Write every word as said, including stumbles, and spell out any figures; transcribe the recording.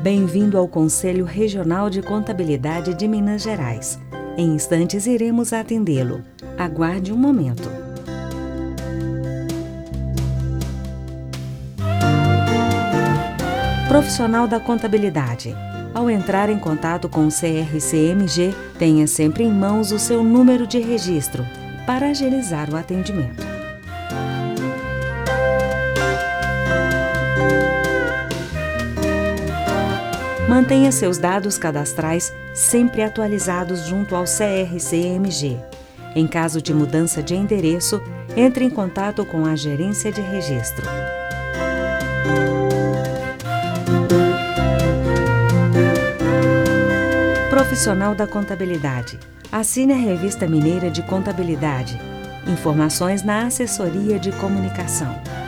Bem-vindo ao Conselho Regional de Contabilidade de Minas Gerais. Em instantes iremos atendê-lo. Aguarde um momento. Profissional da contabilidade. Ao entrar em contato com o C R C M G, tenha sempre em mãos o seu número de registro para agilizar o atendimento. Mantenha seus dados cadastrais sempre atualizados junto ao C R C M G. Em caso de mudança de endereço, entre em contato com a Gerência de Registro. Profissional da contabilidade. Assine a Revista Mineira de Contabilidade. Informações na assessoria de comunicação.